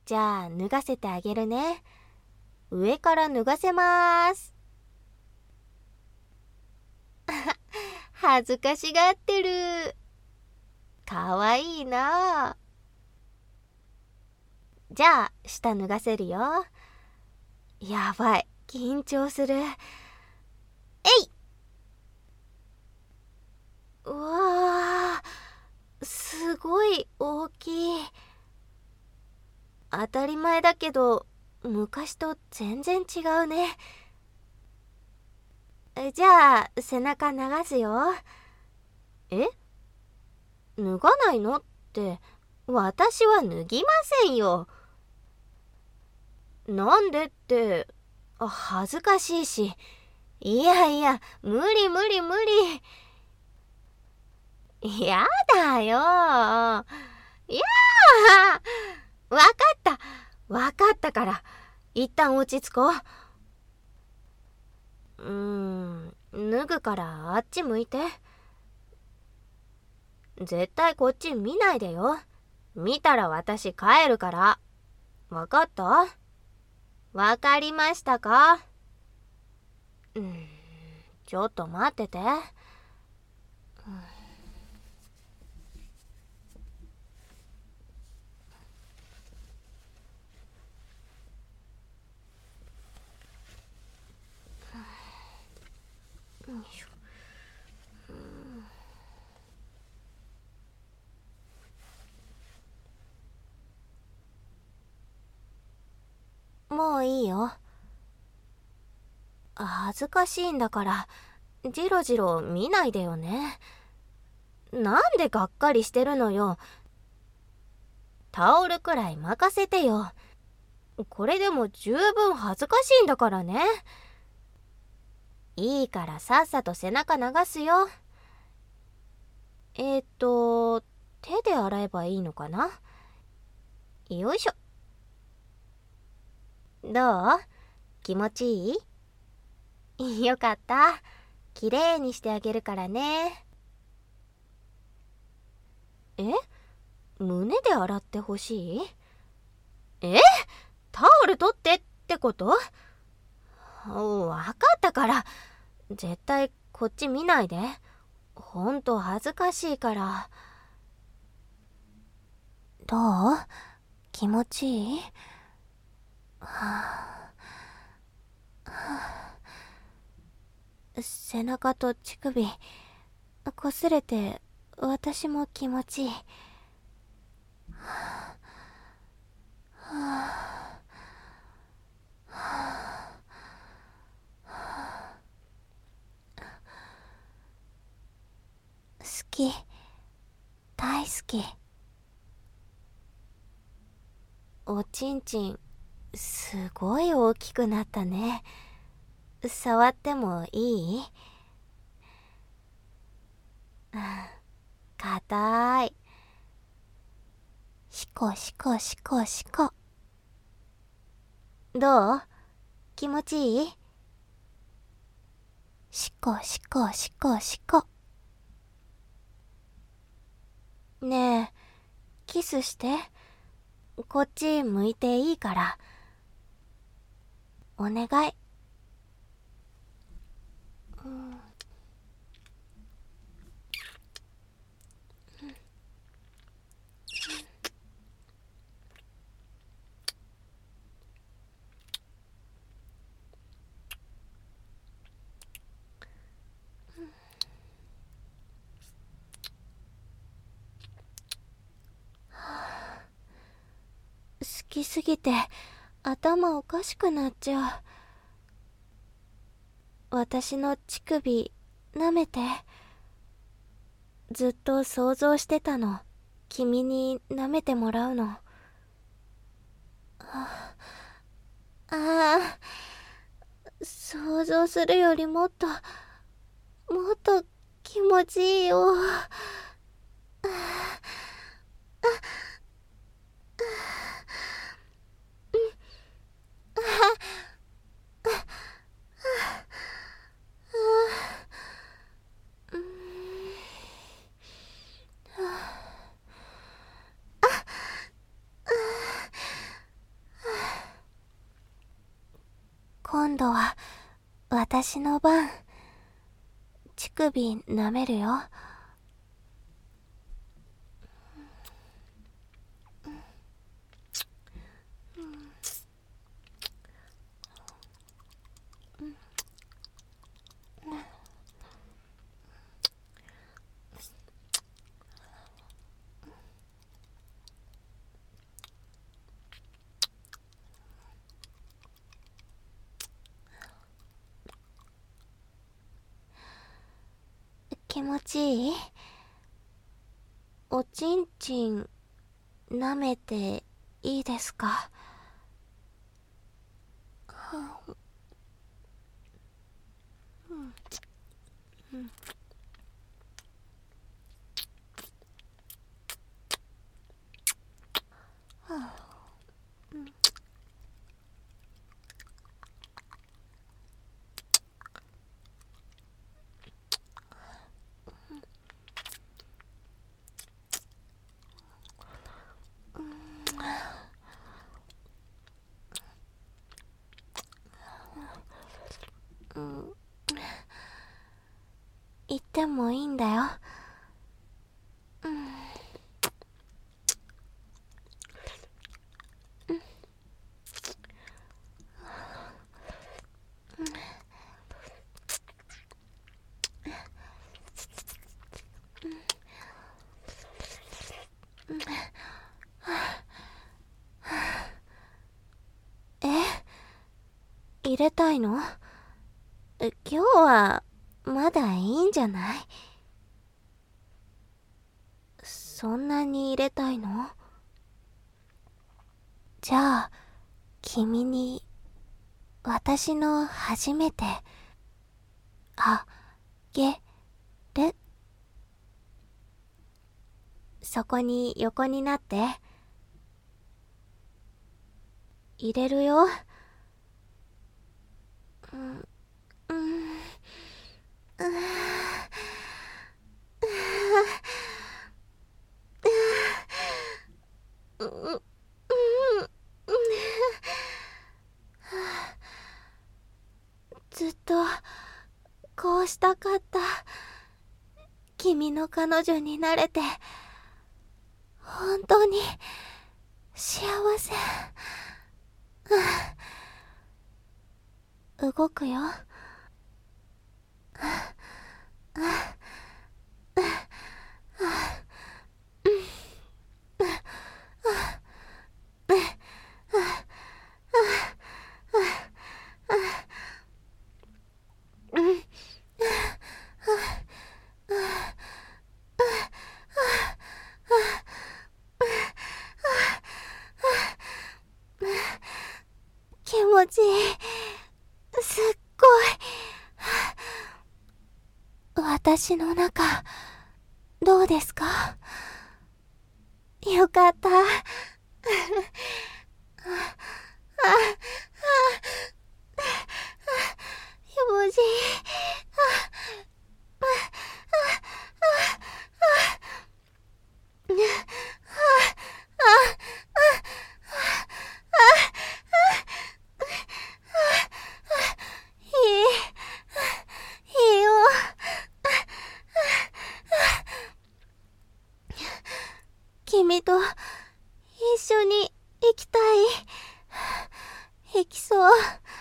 じゃあ脱がせてあげるね。上から脱がせます。恥ずかしがってる。かわいいな。じゃあ下脱がせるよ。やばい、緊張する。えい。うわー、すごい大きい。当たり前だけど昔と全然違うね。じゃあ背中流すよ。え、脱がないのって、私は脱ぎませんよ。なんでって、恥ずかしいし。いやいや、無理無理無理。やだよ。やー、わかったから、一旦落ち着こう。脱ぐからあっち向いて。絶対こっち見ないでよ。見たら私帰るから。わかった？わかりましたか？ちょっと待ってて。よいしょ。もういいよ。恥ずかしいんだからじろじろ見ないでよね。なんでがっかりしてるのよ。タオルくらい任せてよ。これでも十分恥ずかしいんだからね。いいからさっさと背中流すよ。手で洗えばいいのかな。よいしょ。どう？気持ちいい？よかった。きれいにしてあげるからね。胸で洗ってほしい？タオル取ってってこと？わかったから。絶対こっち見ないで。ほんと恥ずかしいから。どう？気持ちいい？背中と乳首擦れて私も気持ちいい。好き、大好き。おちんちんすごい大きくなったね。触ってもいい？硬い。シコシコシコシコ。どう？気持ちいい？シコシコシコシコ。ねえ、キスして。こっち向いていいから。お願い。好きすぎて頭おかしくなっちゃう。私の乳首舐めて。ずっと想像してたの。君に舐めてもらうの。想像するよりもっと気持ちいいよ。 今度は私の番。乳首舐めるよ。気持ちいい？おちんちん舐めていいですか？言ってもいいんだよ。入れたいの？今日はまだいいんじゃない？そんなに入れたいの？じゃあ君に私の初めてあげる。そこに横になって。入れるよ。ずっとこうしたかった。君の彼女になれて本当に幸せ。動くよ。気持ちいい。すっごい。私の中どうですか？よかった。気持ちいい。いいよ。君と一緒に行きたい。行きそう。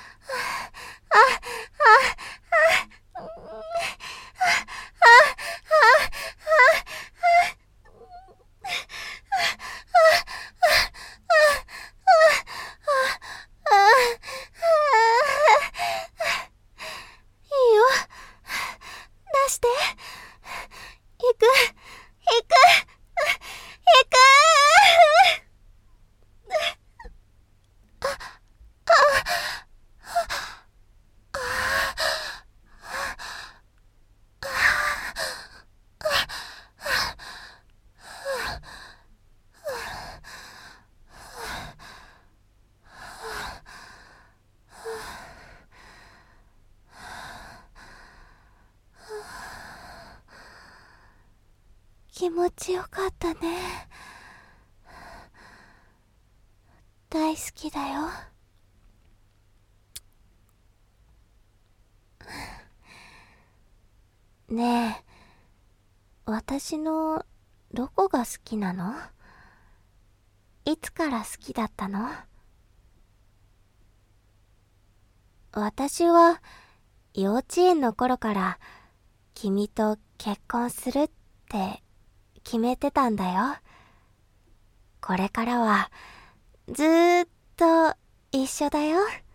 いいよ。出して。行く。行く。行く。気持ちよかったね。大好きだよ。 ねえ、私のどこが好きなの？いつから好きだったの？私は幼稚園の頃から君と結婚するって決めてたんだよ。これからはずーっと一緒だよ。